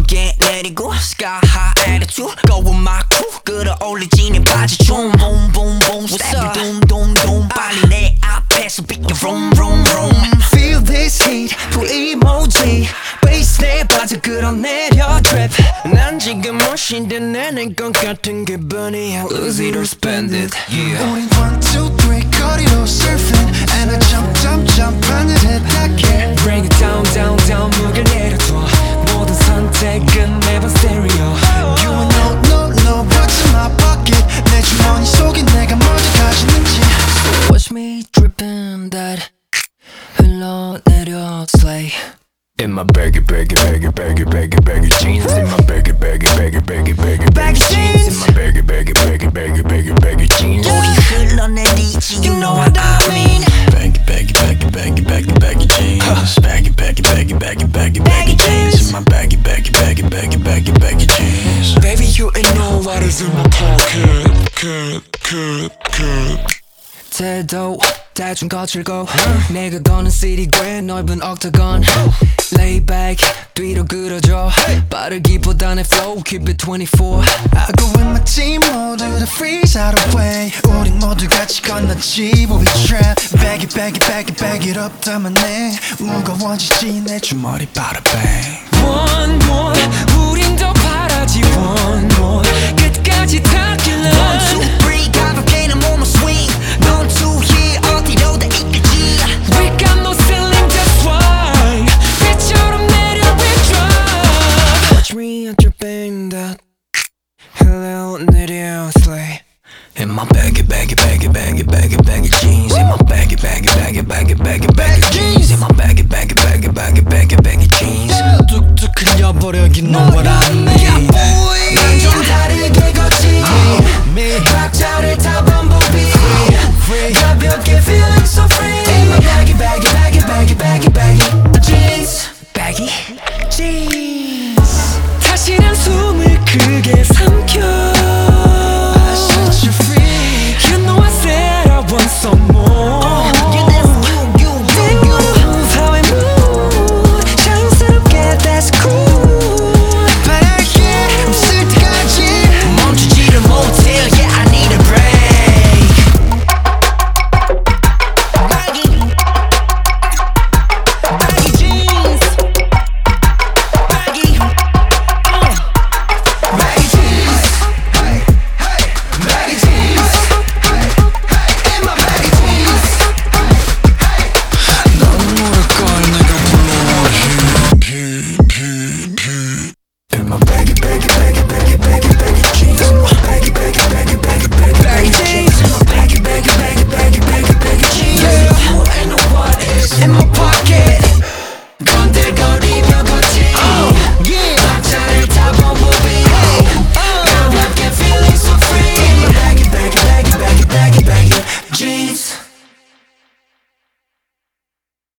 무게 내리고 Sky high attitude Go with my crew 끌어올리지는 바지 좀 Boom boom boom Step it doom doom doom 빨리 내 앞에서 비켜 vroom vroom vroom Feel this heat full emoji Bass 내 빠져 끌어내려 trip 난 지금 멋인데 내는 것 같은 기분이야 Easy to spend it yeah. 우린 1, 2, 3 거리로 surfing And I jump jump jump 하늘에 닿게 Bring it down down down 무게 내려둬 모든 선택은 매번 stereo You will know no no what's in my pocket 내 주머니 속에 내가 먼저 가지는지 So watch me dripping that 흘러내려 slay In my baggy baggy baggy baggy baggy baggy jeans In my baggy baggy baggy baggy baggy baggy jeans In my baggy baggy baggy baggy baggy baggy jeans 우리 흘러내리지 You know what I mean Baggy baggy baggy baggy baggy baggy jeans Baggy baggy baggy baggy baggy baggy jeans In my baggy baggy baggy baggy baggy baggy jeans Baby you ain't know what is in my pocket 태도 대충 거칠고 내가 거는 시리괴 넓은 octagon Lay back 뒤로 끌어줘 빠르기보다는 flow keep it 24 I go with my team 모두 다 freeze out of way 우린 모두 같이 건너지 but we trap Bag it bag it bag it bag it up 담아내 무거워지지 내 주머니 bada bang One more 우린 더 바라지 one more 끝까지 닿길래 1, 2, 3 가볍게